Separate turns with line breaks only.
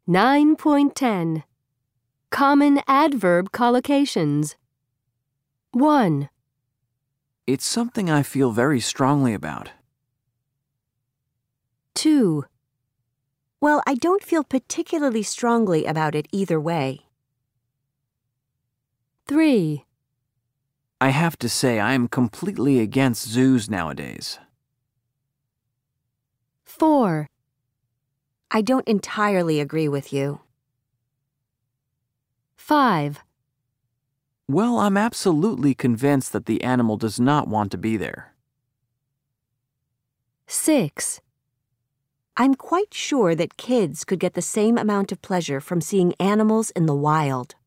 9.10 Common Adverb Collocations 1.
It's something I feel very strongly about.
2.
Well, I don't feel particularly strongly about it either way.
3.
I have to say I am completely against zoos nowadays.
4.
I don't entirely agree with you.
5.
Well, I'm absolutely convinced that the animal does not want to be there.
6.
I'm quite sure that kids could get the same amount of pleasure from seeing animals in the wild.